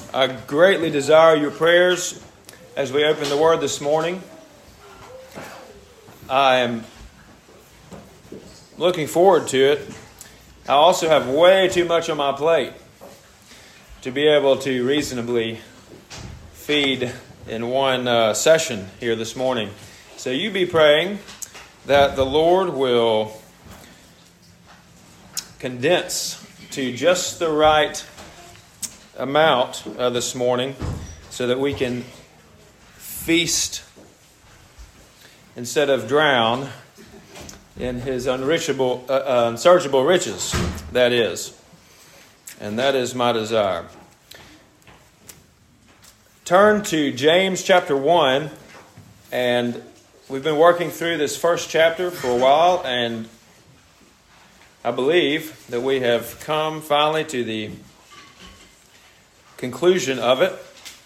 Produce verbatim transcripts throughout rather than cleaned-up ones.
I greatly desire your prayers as we open the Word this morning. I am looking forward to it. I also have way too much on my plate to be able to reasonably feed in one uh, session here this morning. So you be praying that the Lord will condense to just the right amount uh, this morning so that we can feast instead of drown in His unreachable, uh, uh, unsearchable riches, that is. And that is my desire. Turn to James chapter one, and we've been working through this first chapter for a while, and I believe that we have come finally to the conclusion of it.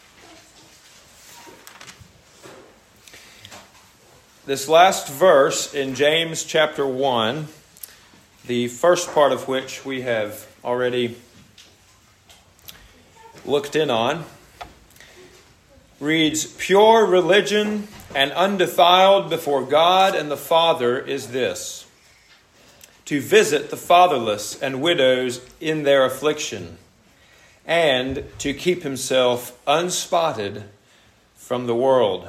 This last verse in James chapter one, the first part of which we have already looked in on, reads, "Pure religion and undefiled before God and the Father is this, to visit the fatherless and widows in their affliction, and to keep himself unspotted from the world."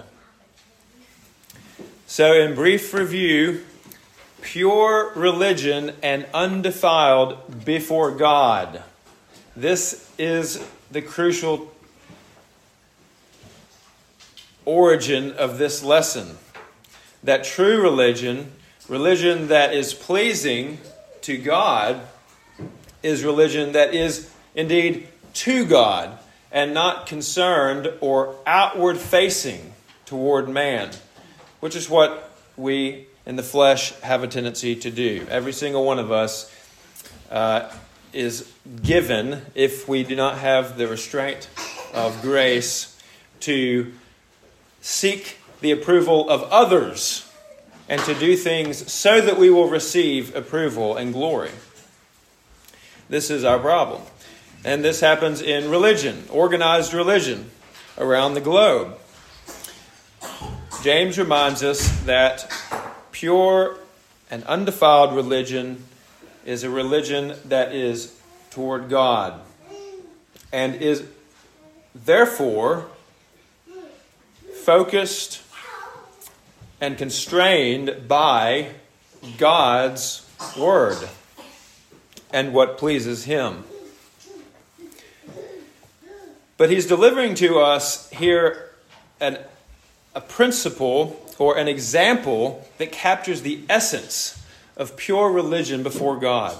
So in brief review, pure religion and undefiled before God. This is the crucial origin of this lesson. That true religion, religion that is pleasing to God, is religion that is indeed to God and not concerned or outward facing toward man, which is what we in the flesh have a tendency to do. Every single one of us uh, is given, if we do not have the restraint of grace, to seek the approval of others and to do things so that we will receive approval and glory. This is our problem. And this happens in religion, organized religion around the globe. James reminds us that pure and undefiled religion is a religion that is toward God and is therefore focused and constrained by God's Word and what pleases Him. But he's delivering to us here an, a principle or an example that captures the essence of pure religion before God.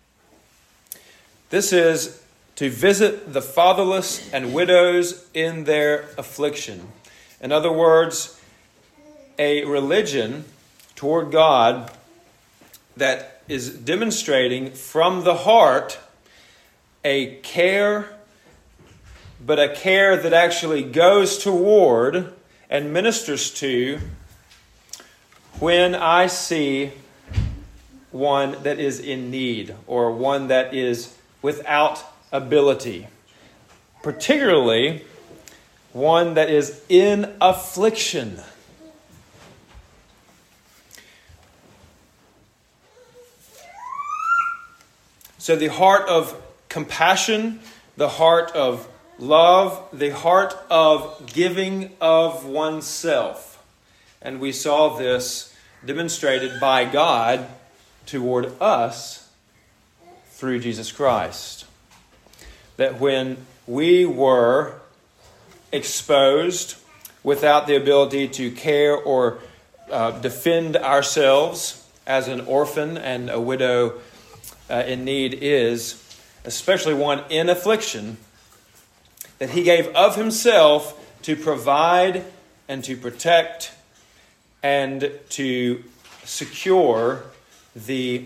This is to visit the fatherless and widows in their affliction. In other words, a religion toward God that is demonstrating from the heart a care, but a care that actually goes toward and ministers to when I see one that is in need or one that is without ability, particularly one that is in affliction. So the heart of compassion, the heart of love, the heart of giving of oneself. And we saw this demonstrated by God toward us through Jesus Christ. That when we were exposed without the ability to care or uh, defend ourselves, as an orphan and a widow uh, in need is, especially one in affliction, that He gave of Himself to provide and to protect and to secure the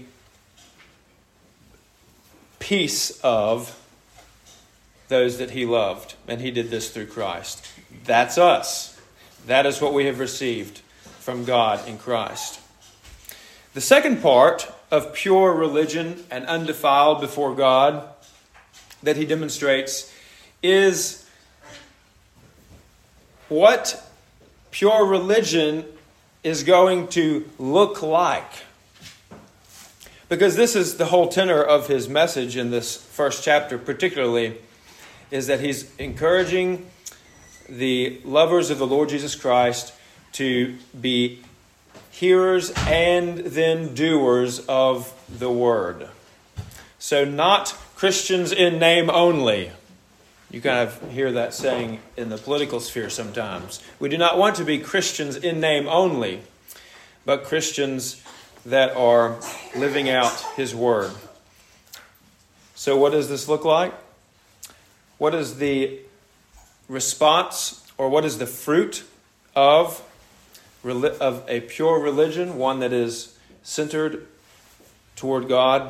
peace of those that He loved. And He did this through Christ. That's us. That is what we have received from God in Christ. The second part of pure religion and undefiled before God that He demonstrates is what pure religion is going to look like. Because this is the whole tenor of his message in this first chapter particularly, is that he's encouraging the lovers of the Lord Jesus Christ to be hearers and then doers of the word. So not Christians in name only. You kind of hear that saying in the political sphere sometimes. We do not want to be Christians in name only, but Christians that are living out his word. So what does this look like? What is the response, or what is the fruit of, of a pure religion, one that is centered toward God?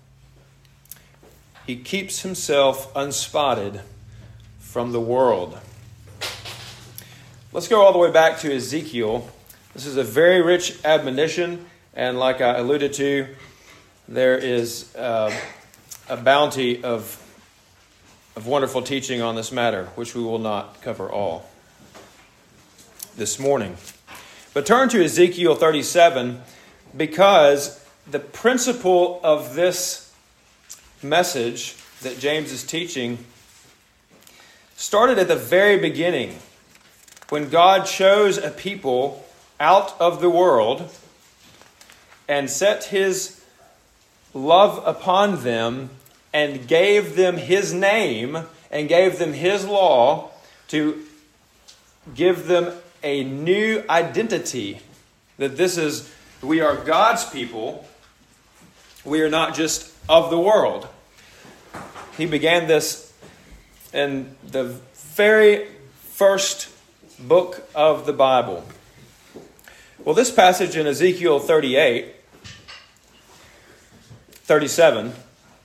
He keeps himself unspotted from the world. Let's go all the way back to Ezekiel. This is a very rich admonition, and like I alluded to, there is uh, a bounty of, of wonderful teaching on this matter, which we will not cover all this morning. But turn to Ezekiel thirty-seven, because the principle of this message that James is teaching started at the very beginning, when God chose a people out of the world and set his love upon them and gave them his name and gave them his law to give them a new identity, that this is, we are God's people. We are not just of the world. He began this in the very first book of the Bible. Well, this passage in Ezekiel thirty-eight, thirty-seven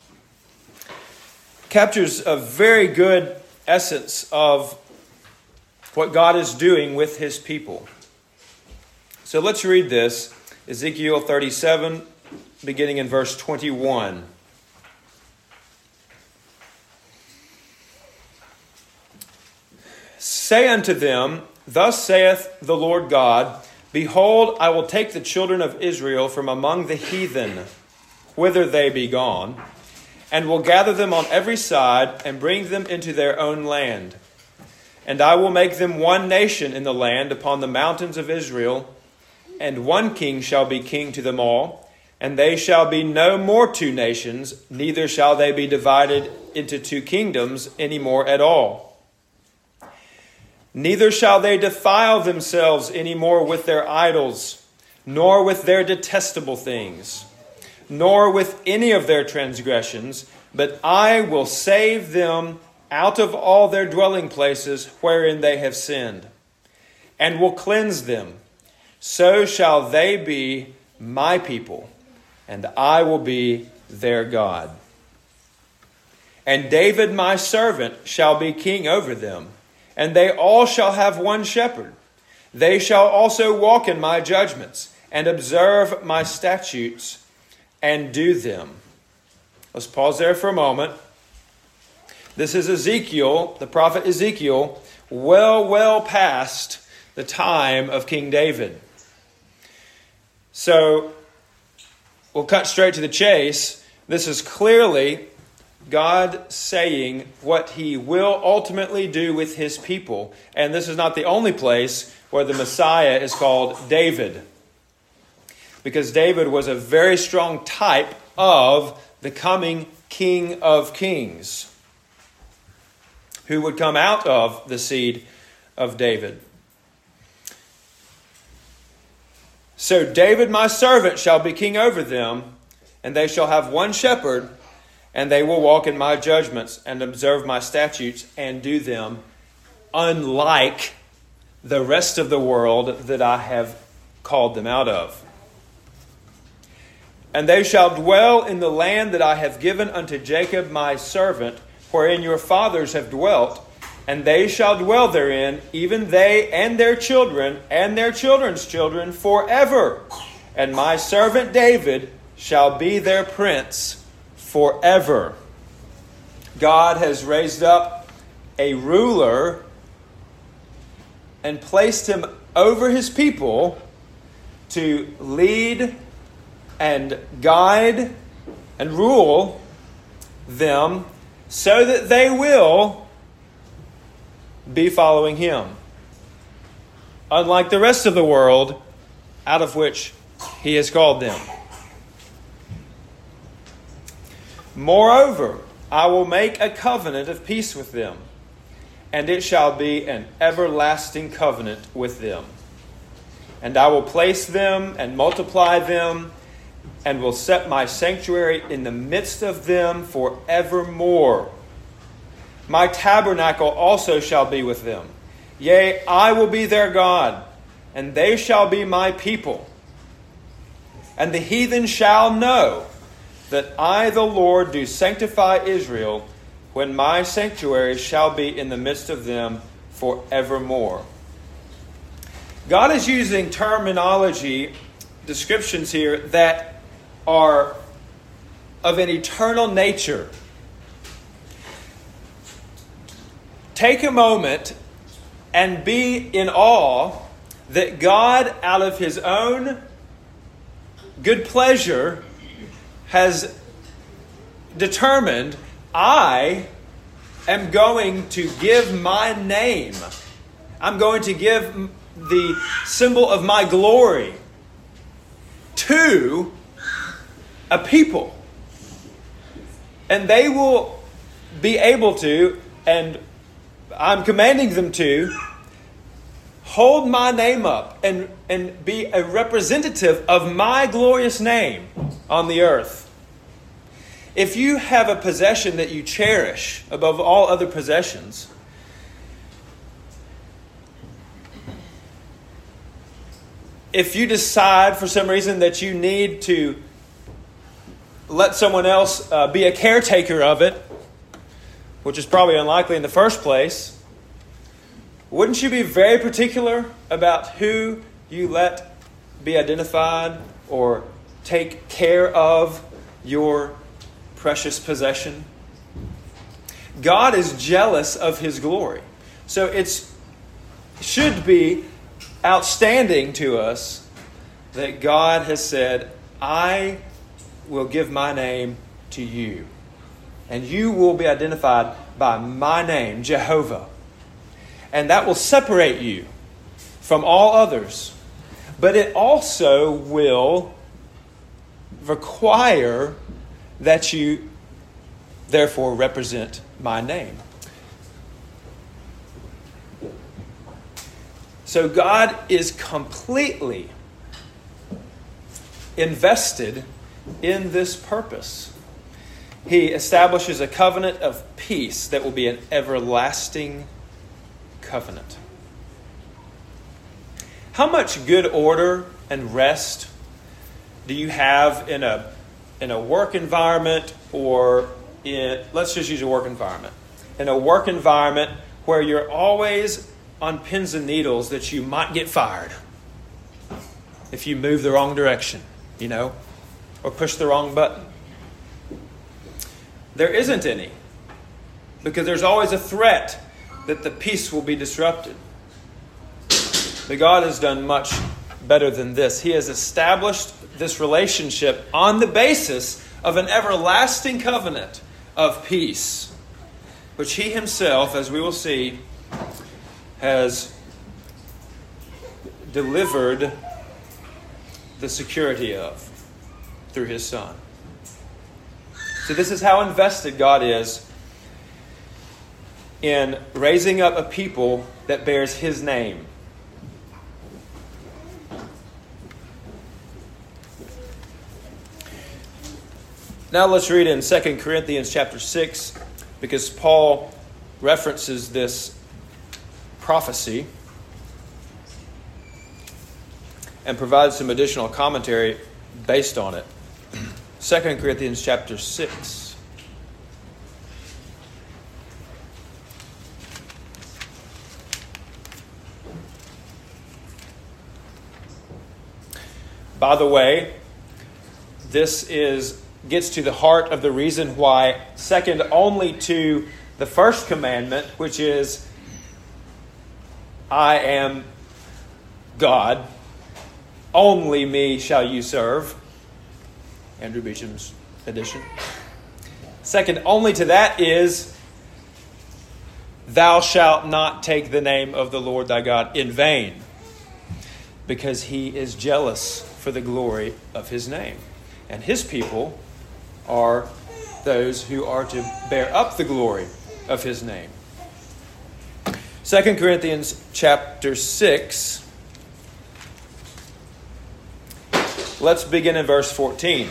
captures a very good essence of what God is doing with his people. So let's read this, Ezekiel thirty-seven, beginning in verse twenty-one. Say unto them, Thus saith the Lord God, Behold, I will take the children of Israel from among the heathen, whither they be gone, and will gather them on every side, and bring them into their own land. And I will make them one nation in the land upon the mountains of Israel, and one king shall be king to them all, and they shall be no more two nations, neither shall they be divided into two kingdoms any more at all. Neither shall they defile themselves any more with their idols, nor with their detestable things, nor with any of their transgressions, but I will save them out of all their dwelling places wherein they have sinned, and will cleanse them. So shall they be my people, and I will be their God. And David my servant shall be king over them, and they all shall have one shepherd. They shall also walk in my judgments, and observe my statutes, and do them. Let's pause there for a moment. This is Ezekiel, the prophet Ezekiel, well, well past the time of King David. So, we'll cut straight to the chase. This is clearly God saying what he will ultimately do with his people. And this is not the only place where the Messiah is called David, because David was a very strong type of the coming King of Kings, who would come out of the seed of David. So David my servant shall be king over them, and they shall have one shepherd, and they will walk in my judgments and observe my statutes and do them, unlike the rest of the world that I have called them out of. And they shall dwell in the land that I have given unto Jacob my servant, wherein your fathers have dwelt, and they shall dwell therein, even they and their children and their children's children forever. And my servant David shall be their prince forever. God has raised up a ruler, and placed him over his people to lead and guide and rule them so that they will be following him. Unlike the rest of the world out of which he has called them. Moreover, I will make a covenant of peace with them, and it shall be an everlasting covenant with them. And I will place them and multiply them, and will set my sanctuary in the midst of them forevermore. My tabernacle also shall be with them. Yea, I will be their God, and they shall be my people. And the heathen shall know that I, the Lord, do sanctify Israel, when my sanctuary shall be in the midst of them forevermore. God is using terminology, descriptions here, that are of an eternal nature. Take a moment and be in awe that God, out of his own good pleasure, has determined, I am going to give my name. I'm going to give the symbol of my glory to a people. And they will be able to, and I'm commanding them to, hold my name up and, and be a representative of my glorious name on the earth. If you have a possession that you cherish above all other possessions, if you decide for some reason that you need to let someone else uh, be a caretaker of it, which is probably unlikely in the first place, wouldn't you be very particular about who you let be identified or take care of your precious possession? God is jealous of his glory. So it should be outstanding to us that God has said, I will give my name to you. And you will be identified by my name, Jehovah. And that will separate you from all others. But it also will require that you therefore represent my name. So God is completely invested in this purpose. He establishes a covenant of peace that will be an everlasting covenant. How much good order and rest do you have in a in a work environment, or in, let's just use a work environment. In a work environment where you're always on pins and needles that you might get fired if you move the wrong direction, you know, or push the wrong button. There isn't any, because there's always a threat that the peace will be disrupted. But God has done much better than this. He has established this relationship on the basis of an everlasting covenant of peace, which he himself, as we will see, has delivered the security of through his Son. So this is how invested God is in raising up a people that bears his name. Now let's read in Second Corinthians chapter six, because Paul references this prophecy and provides some additional commentary based on it. Second Corinthians chapter six. By the way, this is gets to the heart of the reason why, second only to the first commandment, which is I am God. Only me shall you serve. Andrew Beecham's edition. Second only to that is, thou shalt not take the name of the Lord thy God in vain, because he is jealous for the glory of his name. And his people are those who are to bear up the glory of his name. Second Corinthians chapter six. Let's begin in verse fourteen.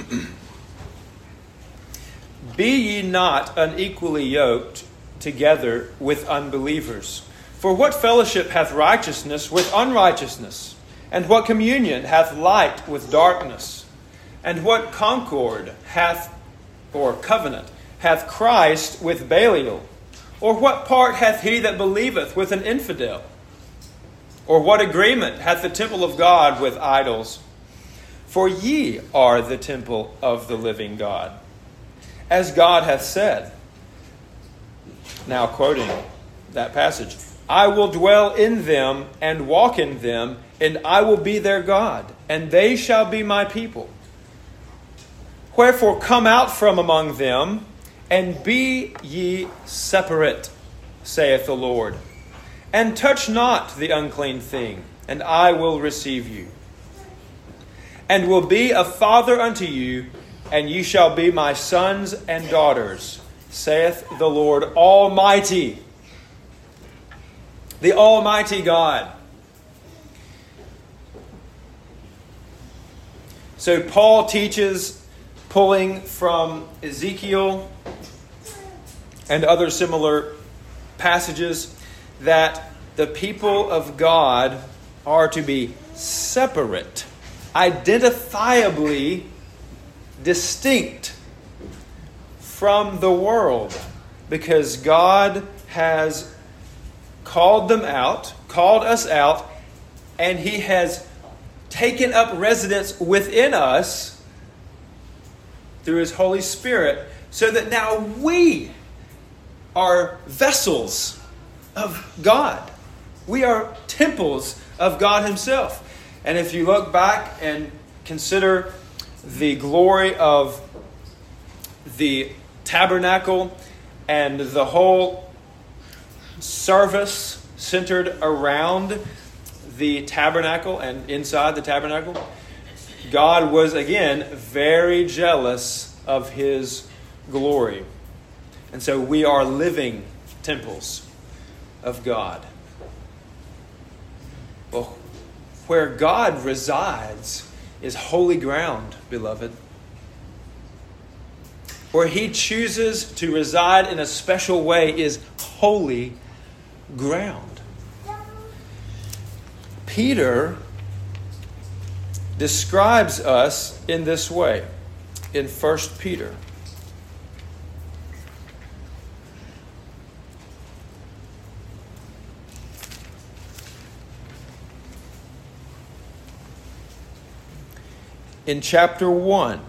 Be ye not unequally yoked together with unbelievers. For what fellowship hath righteousness with unrighteousness? And what communion hath light with darkness? And what concord hath, or covenant, hath Christ with Belial? Or what part hath he that believeth with an infidel? Or what agreement hath the temple of God with idols? For ye are the temple of the living God. As God hath said, now quoting that passage, I will dwell in them and walk in them, and I will be their God, and they shall be my people. Wherefore come out from among them, and be ye separate, saith the Lord, and touch not the unclean thing, and I will receive you, and will be a father unto you, and ye shall be my sons and daughters, saith the Lord Almighty. The Almighty God. So Paul teaches, pulling from Ezekiel and other similar passages, that the people of God are to be separate, identifiably distinct from the world, because God has called them out, called us out, and he has taken up residence within us through his Holy Spirit, so that now we are vessels of God. We are temples of God himself. And if you look back and consider the glory of the tabernacle and the whole service centered around the tabernacle and inside the tabernacle, God was again very jealous of his glory. And so we are living temples of God. Well, where God resides is holy ground, beloved. Where he chooses to reside in a special way is holy ground. Peter describes us in this way in First Peter. In chapter one,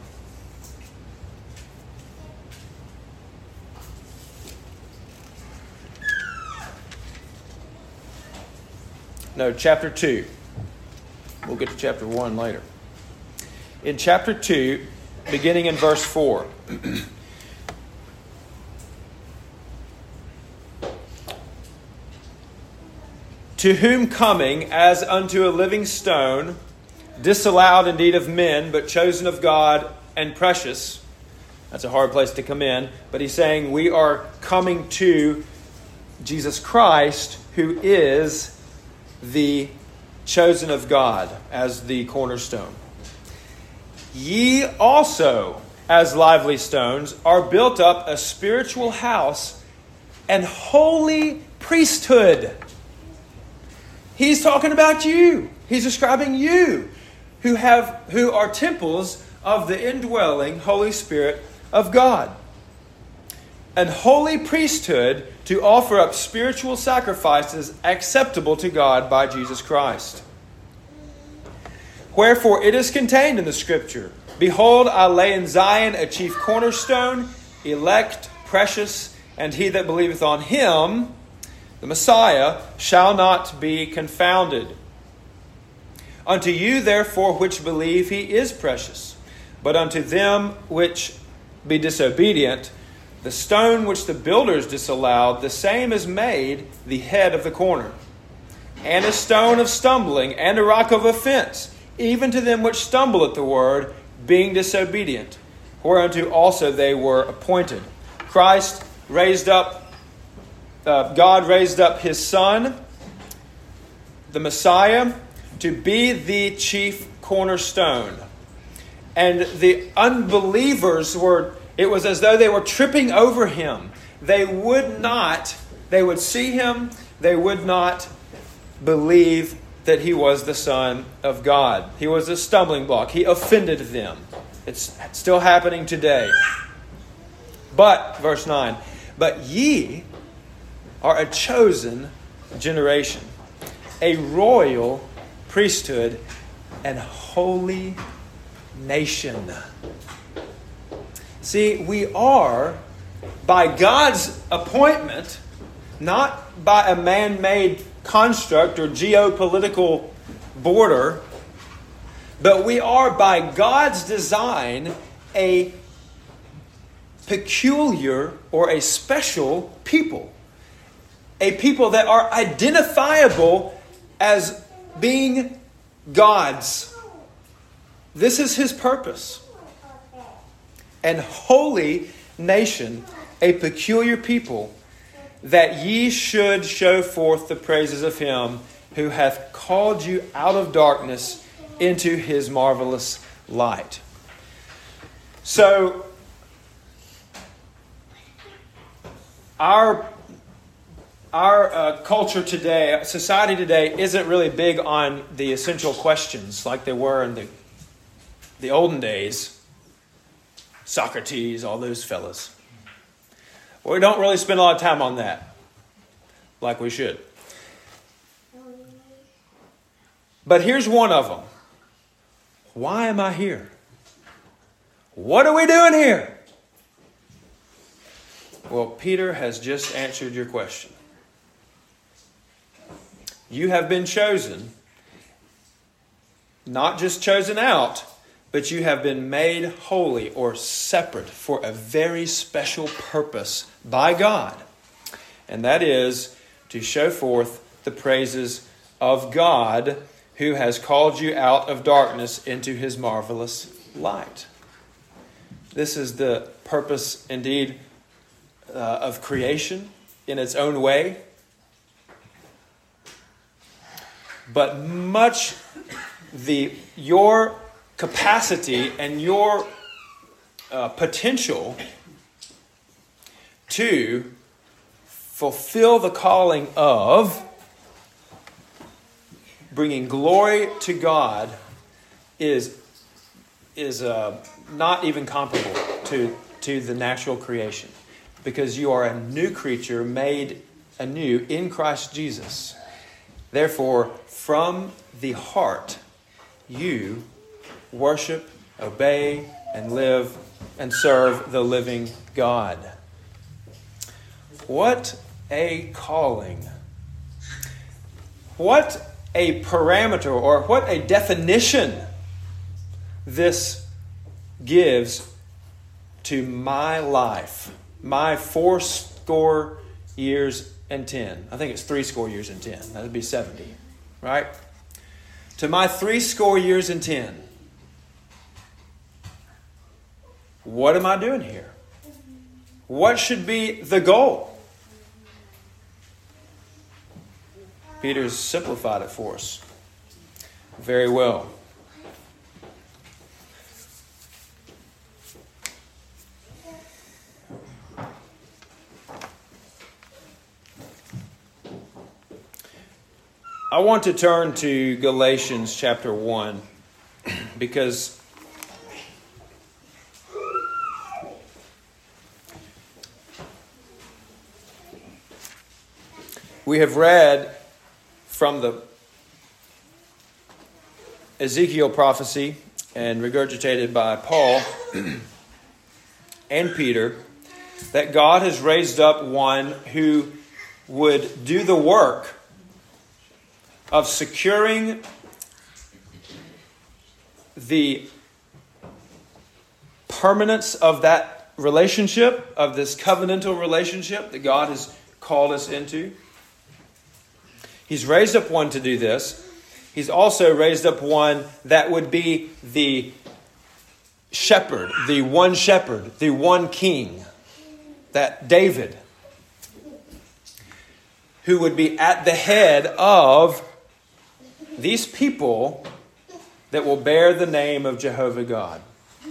no, chapter two. We'll get to chapter one later. In chapter two, beginning in verse four. To whom coming as unto a living stone, disallowed indeed of men, but chosen of God and precious. That's a hard place to come in. But he's saying we are coming to Jesus Christ, who is the chosen of God as the cornerstone. Ye also, as lively stones, are built up a spiritual house and holy priesthood. He's talking about you. He's describing you, who have who are temples of the indwelling Holy Spirit of God. An holy priesthood to offer up spiritual sacrifices acceptable to God by Jesus Christ. Wherefore it is contained in the Scripture, Behold, I lay in Zion a chief cornerstone, elect, precious, and he that believeth on him the Messiah, shall not be confounded. Unto you, therefore, which believe, he is precious. But unto them which be disobedient, the stone which the builders disallowed, the same is made the head of the corner, and a stone of stumbling, and a rock of offense, even to them which stumble at the word, being disobedient, whereunto also they were appointed. Christ raised up, uh, God raised up his Son, the Messiah, to be the chief cornerstone. And the unbelievers were, it was as though they were tripping over him. They would not, they would see him, they would not believe that he was the Son of God. He was a stumbling block. He offended them. It's still happening today. But, verse nine, but ye are a chosen generation, a royal priesthood, and holy nation. See, we are, by God's appointment, not by a man-made construct or geopolitical border, but we are, by God's design, a peculiar or a special people. A people that are identifiable as being God's. This is his purpose. An holy nation, a peculiar people, that ye should show forth the praises of him who hath called you out of darkness into his marvelous light. So, our Our uh, culture today, society today, isn't really big on the essential questions like they were in the the olden days. Socrates, all those fellas. Well, we don't really spend a lot of time on that, like we should. But here's one of them. Why am I here? What are we doing here? Well, Peter has just answered your question. You have been chosen, not just chosen out, but you have been made holy or separate for a very special purpose by God. And that is to show forth the praises of God who has called you out of darkness into his marvelous light. This is the purpose indeed uh, of creation in its own way. But much the your capacity and your uh, potential to fulfill the calling of bringing glory to God is is uh, not even comparable to to the natural creation, because you are a new creature made anew in Christ Jesus. Therefore, from the heart, you worship, obey, and live and serve the living God. What a calling. What a parameter, or what a definition this gives to my life, my four score years and ten. I think it's three score years and ten. That would be seventy, right? To my three score years and ten. What am I doing here? What should be the goal? Peter's simplified it for us very well. I want to turn to Galatians chapter one, because we have read from the Ezekiel prophecy and regurgitated by Paul and Peter that God has raised up one who would do the work of securing the permanence of that relationship, of this covenantal relationship that God has called us into. He's raised up one to do this. He's also raised up one that would be the shepherd, the one shepherd, the one king, that David, who would be at the head of these people that will bear the name of Jehovah God.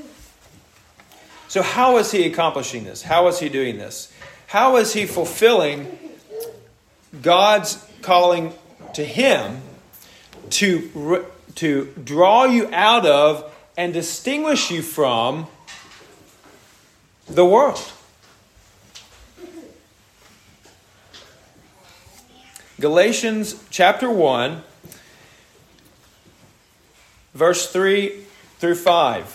So how is he accomplishing this? How is he doing this? How is he fulfilling God's calling to him to, to draw you out of and distinguish you from the world? Galatians chapter one, verse three through five.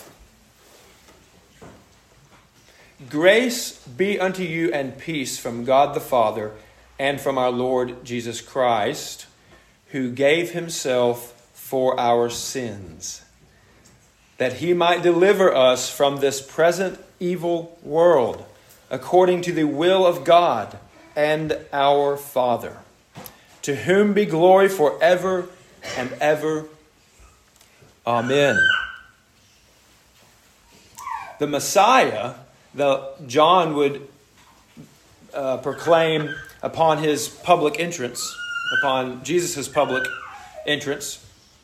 Grace be unto you and peace from God the Father and from our Lord Jesus Christ, who gave himself for our sins, that he might deliver us from this present evil world, according to the will of God and our Father, to whom be glory forever and ever. Amen. The Messiah, the John would uh, proclaim upon his public entrance, upon Jesus' public entrance,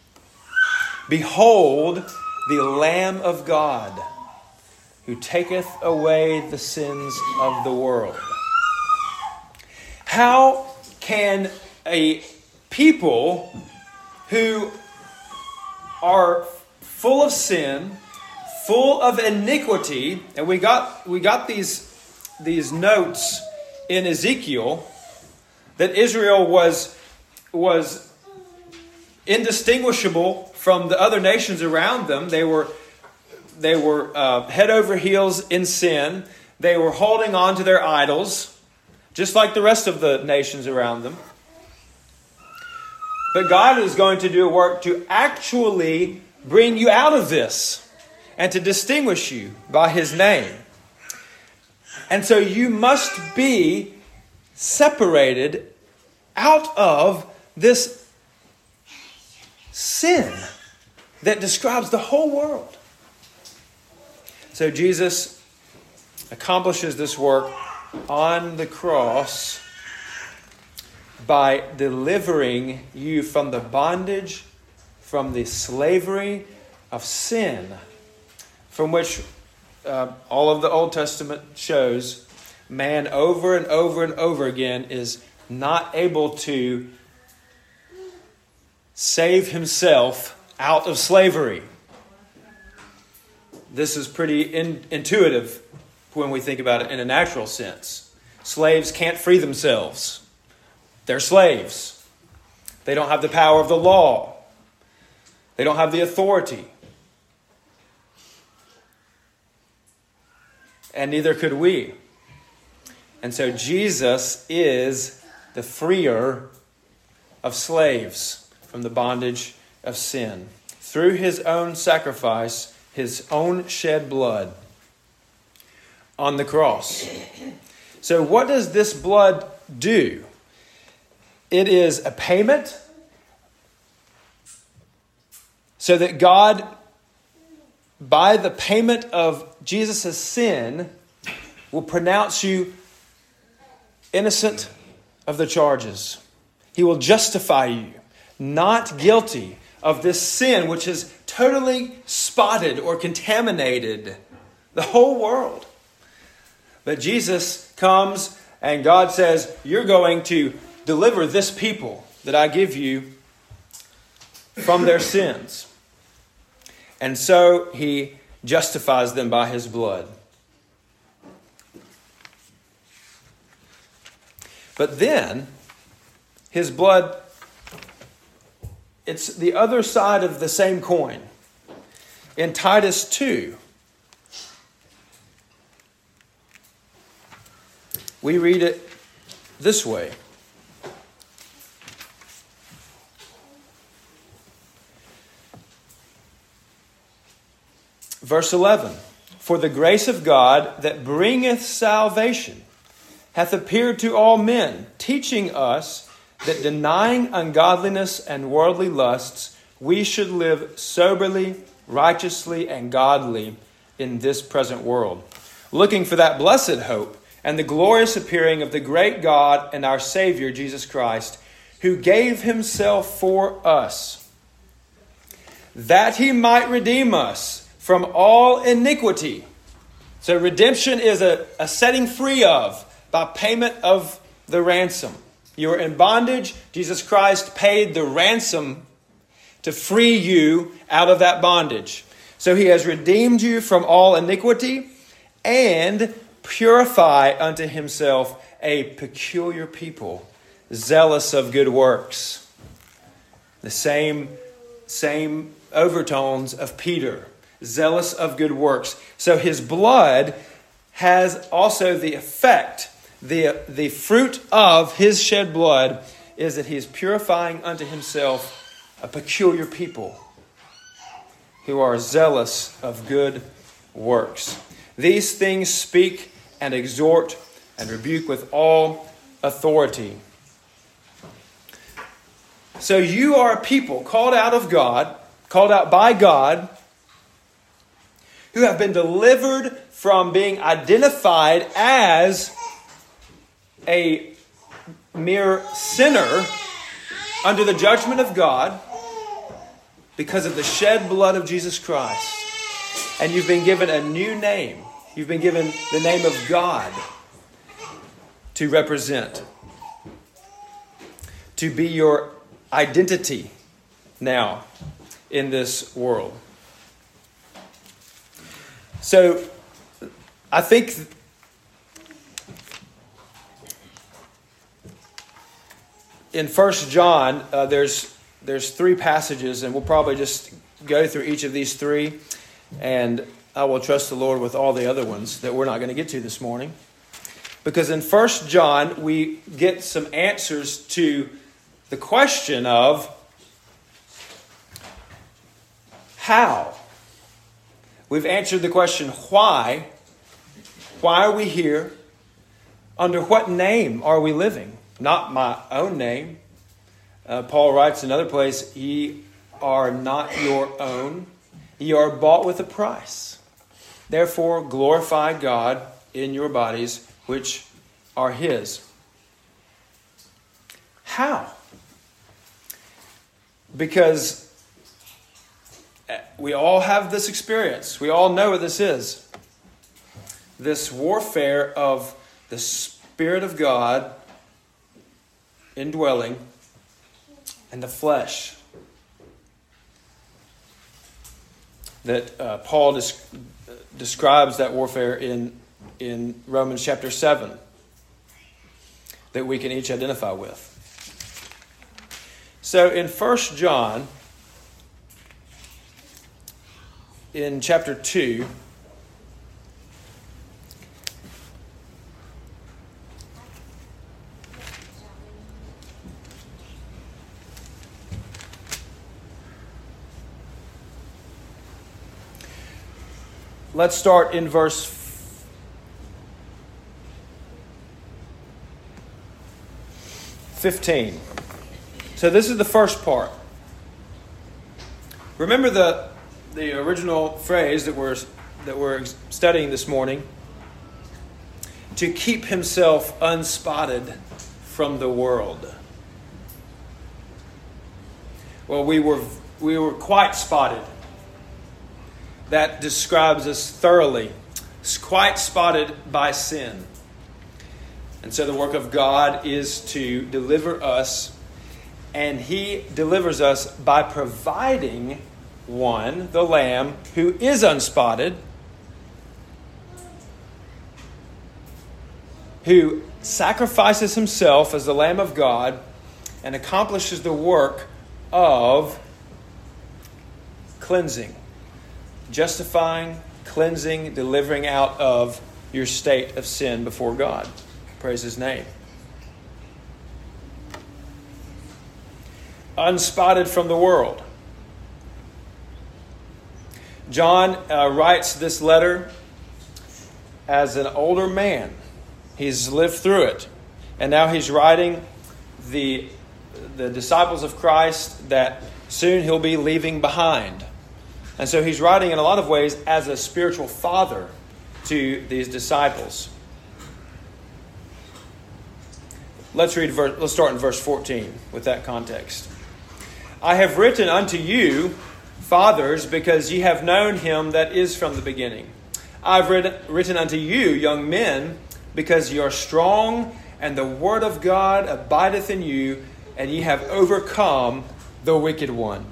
"Behold the Lamb of God, who taketh away the sins of the world." How can a people who are full of sin, full of iniquity, and we got we got these these notes in Ezekiel that Israel was was indistinguishable from the other nations around them. They were they were uh, head over heels in sin. They were holding on to their idols, just like the rest of the nations around them. But God is going to do a work to actually bring you out of this and to distinguish you by his name. And so you must be separated out of this sin that describes the whole world. So Jesus accomplishes this work on the cross by delivering you from the bondage, from the slavery of sin, from which uh, all of the Old Testament shows man over and over and over again is not able to save himself out of slavery. This is pretty in, intuitive when we think about it in a natural sense. Slaves can't free themselves. They're slaves. They don't have the power of the law. They don't have the authority. And neither could we. And so Jesus is the freer of slaves from the bondage of sin. Through his own sacrifice, his own shed blood on the cross. So what does this blood do? It is a payment so that God, by the payment of Jesus' sin, will pronounce you innocent of the charges. He will justify you, not guilty of this sin which has totally spotted or contaminated the whole world. But Jesus comes and God says, you're going to deliver this people that I give you from their sins. And so he justifies them by his blood. But then, his blood, it's the other side of the same coin. In Titus two, we read it this way. Verse eleven, for the grace of God that bringeth salvation hath appeared to all men, teaching us that denying ungodliness and worldly lusts, we should live soberly, righteously, and godly in this present world, looking for that blessed hope and the glorious appearing of the great God and our Savior, Jesus Christ, who gave himself for us, that he might redeem us from all iniquity. So redemption is a, a setting free of by payment of the ransom. You were in bondage. Jesus Christ paid the ransom to free you out of that bondage. So he has redeemed you from all iniquity and purify unto himself a peculiar people, zealous of good works. The same, same overtones of Peter, zealous of good works. So his blood has also the effect, the, the fruit of his shed blood is that he is purifying unto himself a peculiar people who are zealous of good works. These things speak and exhort and rebuke with all authority. So you are a people called out of God, called out by God, who have been delivered from being identified as a mere sinner under the judgment of God because of the shed blood of Jesus Christ. And you've been given a new name. You've been given the name of God to represent, to be your identity now in this world. So I think in First John, uh, there's there's three passages, and we'll probably just go through each of these three, and I will trust the Lord with all the other ones that we're not going to get to this morning. Because in First John, we get some answers to the question of how. We've answered the question why. Why are we here? Under what name are we living? Not my own name. Uh, Paul writes in another place, ye are not your own. Ye are bought with a price. Therefore, glorify God in your bodies, which are his. How? Because we all have this experience. We all know what this is. This warfare of the Spirit of God indwelling and the flesh. That uh, Paul des- describes that warfare in, in Romans chapter seven. That we can each identify with. So in First John, in chapter two, let's start in verse fifteen. So this is the first part. Remember the the original phrase that we're that we're studying this morning. To keep himself unspotted from the world. Well, we were we were quite spotted. That describes us thoroughly. It's quite spotted by sin. And so the work of God is to deliver us, and he delivers us by providing one, the Lamb, who is unspotted, who sacrifices himself as the Lamb of God and accomplishes the work of cleansing, justifying, cleansing, delivering out of your state of sin before God. Praise his name. Unspotted from the world. John uh, writes this letter as an older man. He's lived through it. And now he's writing the, the disciples of Christ that soon he'll be leaving behind. And so he's writing in a lot of ways as a spiritual father to these disciples. Let's read. Verse, let's start in verse fourteen with that context. I have written unto you, fathers, because ye have known him that is from the beginning. I have written, written unto you, young men, because ye are strong, and the word of God abideth in you, and ye have overcome the wicked one.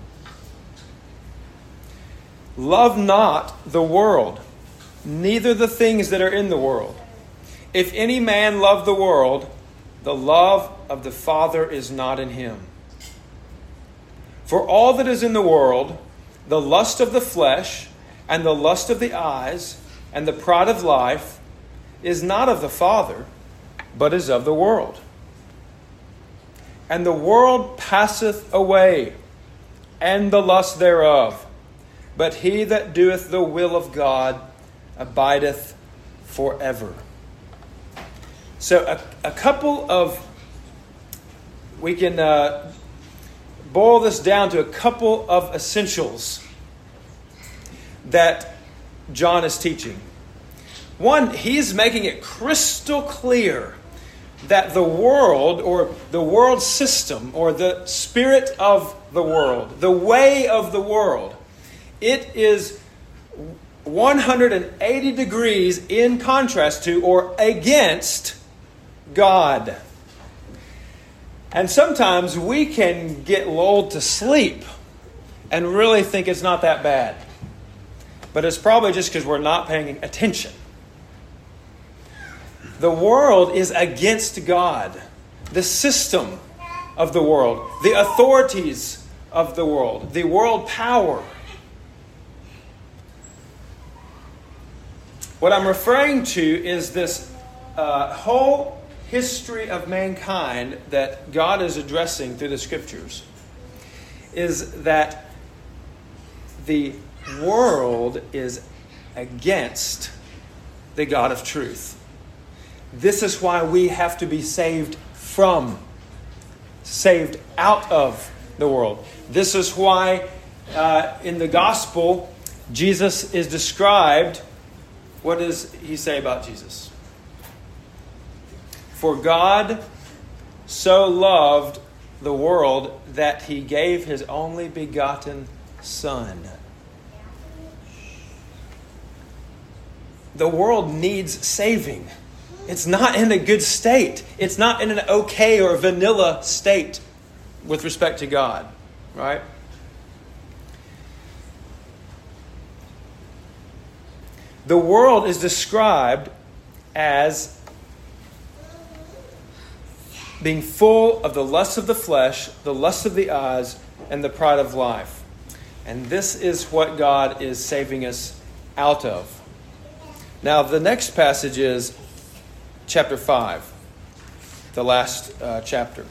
Love not the world, neither the things that are in the world. If any man love the world, the love of the Father is not in him. For all that is in the world, the lust of the flesh, and the lust of the eyes, and the pride of life, is not of the Father, but is of the world. And the world passeth away, and the lust thereof. But he that doeth the will of God abideth forever. So a, a couple of, we can uh, boil this down to a couple of essentials that John is teaching. One, he's making it crystal clear that the world, or the world system, or the spirit of the world, the way of the world, it is one hundred eighty degrees in contrast to or against God. And sometimes we can get lulled to sleep and really think it's not that bad. But it's probably just because we're not paying attention. The world is against God. The system of the world, the authorities of the world, the world power. What I'm referring to is this uh, whole history of mankind that God is addressing through the Scriptures. Is that the world is against the God of truth. This is why we have to be saved from, saved out of the world. This is why uh, in the gospel, Jesus is described. What does he say about Jesus? For God so loved the world that he gave his only begotten Son. The world needs saving. It's not in a good state. It's not in an okay or vanilla state with respect to God. Right? The world is described as being full of the lust of the flesh, the lust of the eyes, and the pride of life. And this is what God is saving us out of. Now, the next passage is chapter five, the last uh, chapter.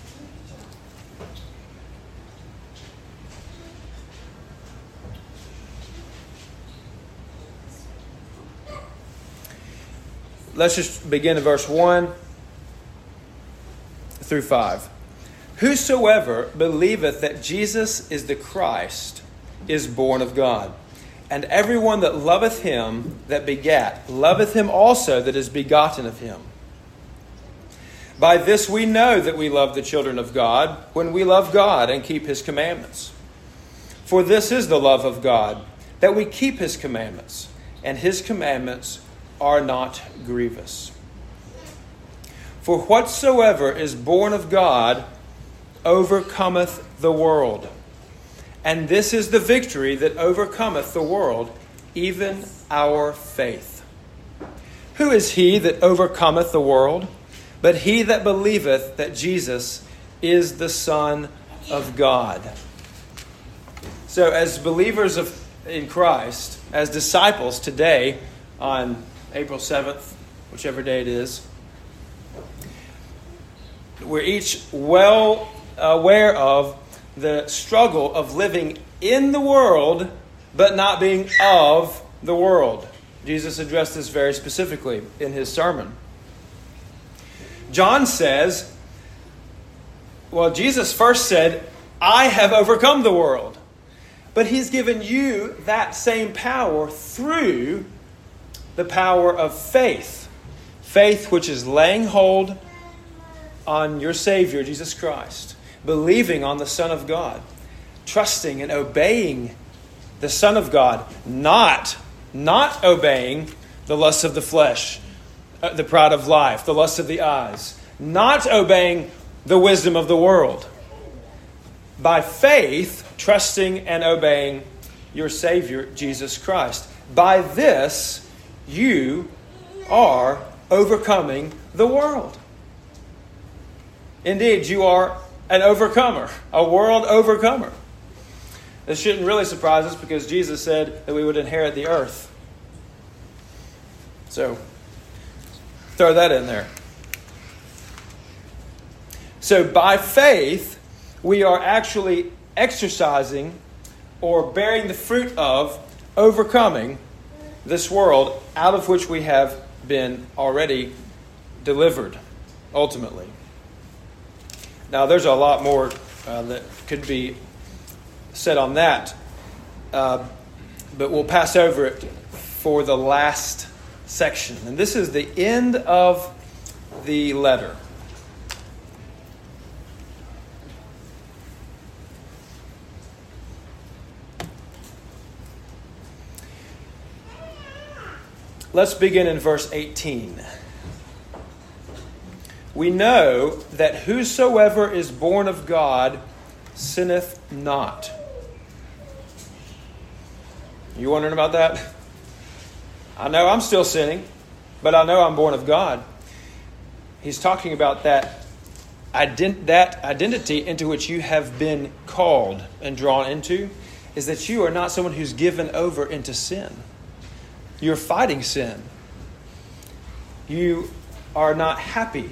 Let's just begin in verse one through five. Whosoever believeth that Jesus is the Christ is born of God. And everyone that loveth him that begat, loveth him also that is begotten of him. By this we know that we love the children of God, when we love God and keep his commandments. For this is the love of God, that we keep his commandments, and his commandments are not grievous. For whatsoever is born of God overcometh the world. And this is the victory that overcometh the world, even our faith. Who is he that overcometh the world? But he that believeth that Jesus is the Son of God. So as believers of in Christ, as disciples today on April seventh, whichever day it is, we're each well aware of the struggle of living in the world but not being of the world. Jesus addressed this very specifically in his sermon. John says, well, Jesus first said, I have overcome the world. But he's given you that same power through the power of faith. Faith which is laying hold on your Savior, Jesus Christ. Believing on the Son of God. Trusting and obeying the Son of God. Not, not obeying the lusts of the flesh, the pride of life, the lust of the eyes. Not obeying the wisdom of the world. By faith, trusting and obeying your Savior, Jesus Christ. By this, you are overcoming the world. Indeed, you are an overcomer, a world overcomer. This shouldn't really surprise us because Jesus said that we would inherit the earth. So, throw that in there. So, by faith, we are actually exercising or bearing the fruit of overcoming this world out of which we have been already delivered, ultimately. Now, there's a lot more uh, that could be said on that, uh, but we'll pass over it for the last section. And this is the end of the letter. Let's begin in verse eighteen. We know that whosoever is born of God sinneth not. You wondering about that? I know I'm still sinning, but I know I'm born of God. He's talking about that, ident- that identity into which you have been called and drawn into, is that you are not someone who's given over into sin. You're fighting sin. You are not happy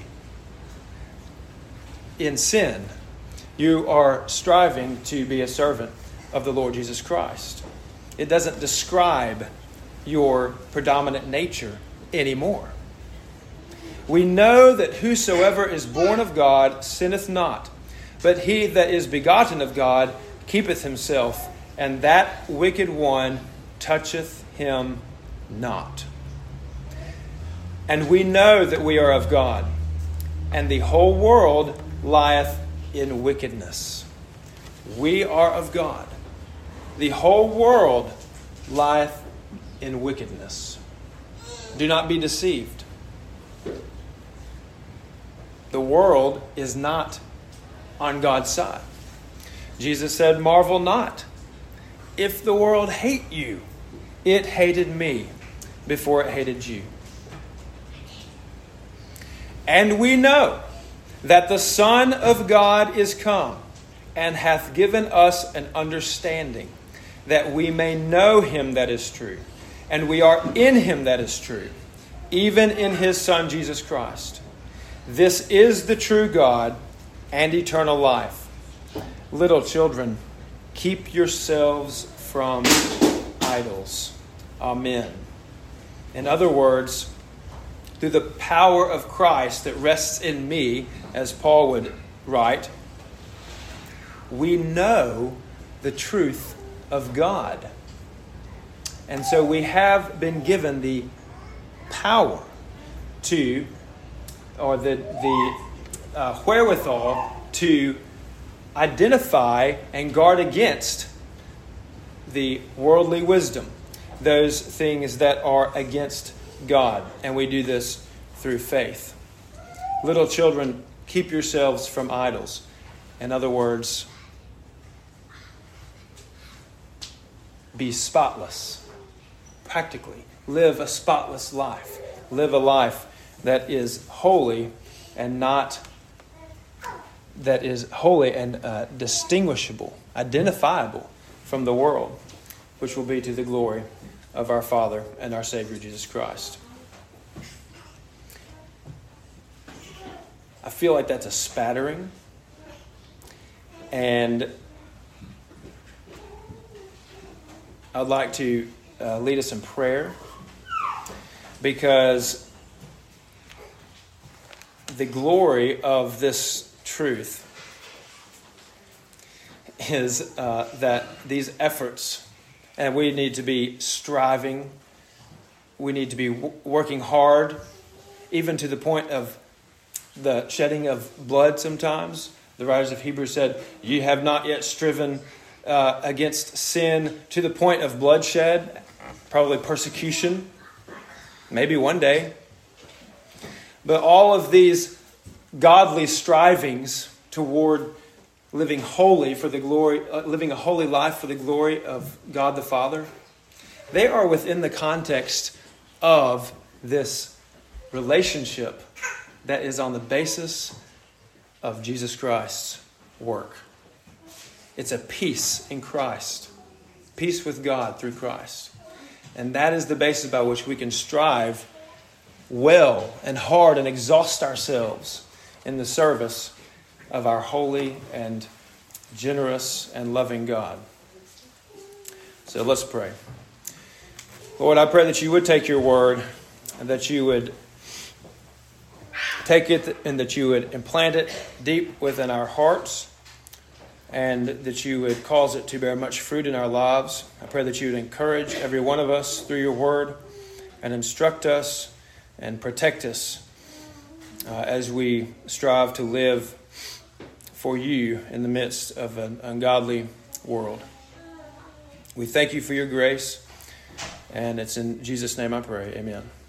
in sin. You are striving to be a servant of the Lord Jesus Christ. It doesn't describe your predominant nature anymore. We know that whosoever is born of God sinneth not, but he that is begotten of God keepeth himself, and that wicked one toucheth him not. And we know that we are of God, and the whole world lieth in wickedness. We are of God. The whole world lieth in wickedness. Do not be deceived. The world is not on God's side. Jesus said, marvel not. If the world hate you, it hated me before it hated you. And we know that the Son of God is come, and hath given us an understanding, that we may know him that is true. And we are in him that is true, even in his Son Jesus Christ. This is the true God and eternal life. Little children, keep yourselves from idols. Amen. In other words, through the power of Christ that rests in me, as Paul would write, we know the truth of God. And so we have been given the power to, or the, the uh, wherewithal to identify and guard against the worldly wisdom, those things that are against God. And we do this through faith. Little children, keep yourselves from idols. In other words, be spotless. Practically, live a spotless life. Live a life that is holy and not, that is holy and uh, distinguishable, identifiable from the world, which will be to the glory of our Father and our Savior Jesus Christ. I feel like that's a spattering, and I'd like to uh, lead us in prayer, because the glory of this truth is uh, that these efforts, and we need to be striving, we need to be w- working hard, even to the point of the shedding of blood sometimes. The writers of Hebrews said, "You have not yet striven uh, against sin to the point of bloodshed," probably persecution, maybe one day. But all of these godly strivings toward living holy for the glory, uh, living a holy life for the glory of God the Father, they are within the context of this relationship that is on the basis of Jesus Christ's work. It's a peace in Christ, peace with God through Christ. And that is the basis by which we can strive well and hard and exhaust ourselves in the service of our holy and generous and loving God. So let's pray. Lord, I pray that you would take your word and that you would take it and that you would implant it deep within our hearts and that you would cause it to bear much fruit in our lives. I pray that you would encourage every one of us through your word and instruct us and protect us uh, as we strive to live for you in the midst of an ungodly world. We thank you for your grace, and it's in Jesus' name I pray. Amen.